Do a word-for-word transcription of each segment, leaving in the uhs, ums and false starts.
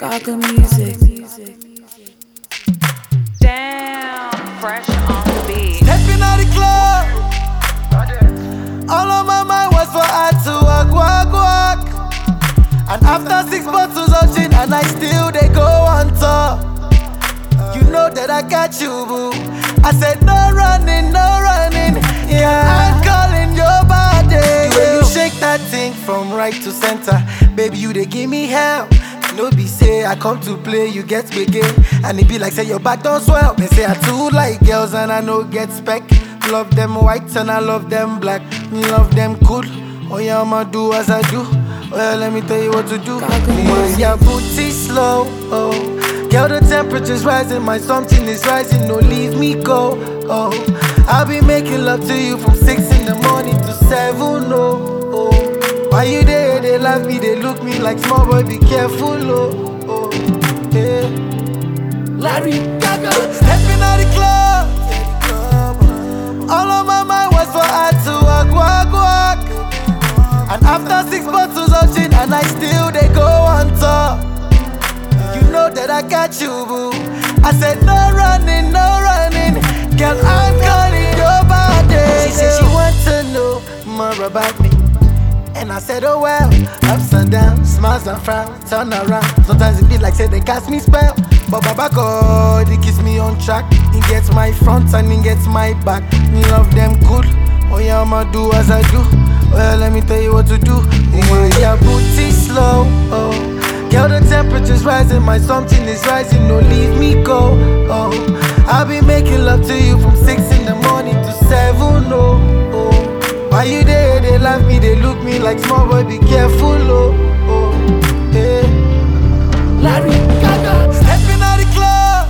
Gaga music. Damn, fresh on the beat. Stepping out the club, all on my mind was for her to walk, walk, walk. And after six bottles of gin, and I still they go on top. You know that I got you, boo. I said no running, no running. Yeah, I'm calling your body. The way you shake that thing from right to center, baby, you they give me hell. No be say I come to play, you get begin. And it be like say your back don't swell. They say I too like girls and I no get spec. Love them white and I love them black. Love them cool. Oh yeah, I'ma do as I do. Well, let me tell you what to do. Move your booty slow. Oh. Girl, the temperature's rising, my something is rising. No, leave me go. Oh, I'll be making love to you from six in the morning to seven. Oh, oh. Why you there? They love me, they look me like small boy. Be careful, oh, oh, yeah. Larry Gaga, stepping out the club. All on my mind was for her to walk, walk, walk. And after six bottles of gin, and I still they go on top. You know that I got you, boo. I said no running, no running. Girl, I'm calling your body. She said she wants to know more about me. And I said, oh well, ups and downs, smiles and frowns, turn around. Sometimes it be like say they cast me spell. But Baba God, he keeps me on track. He gets my front and he gets my back. Me love them cool. Oh yeah, I'ma do as I do. Well, let me tell you what to do. Move your booty slow. Oh. Girl, the temperature's rising, my something is rising. No, leave me go. Oh, I'll be making love to you from six in the morning to seven. Oh, oh. Why you there? They love me, they look me like small boy. Be careful, oh, oh, yeah. Larry Gaga, stepping out the club.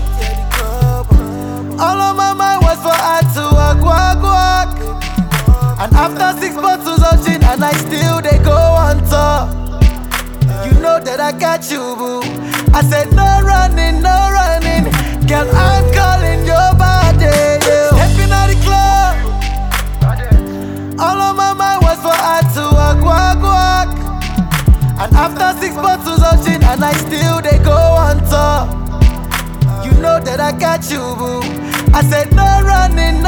All on my mind was for her to walk, walk, walk. And after six bottles of gin, and I still they go on top. You know that I got you, boo. I said no running, no running. Girl, I'm calling your body. Yeah. Stepping out the club. All on my mind was for her to walk, walk, walk. And after six bottles of gin, and I still they go on top. You know that I got you, boo. I said no running,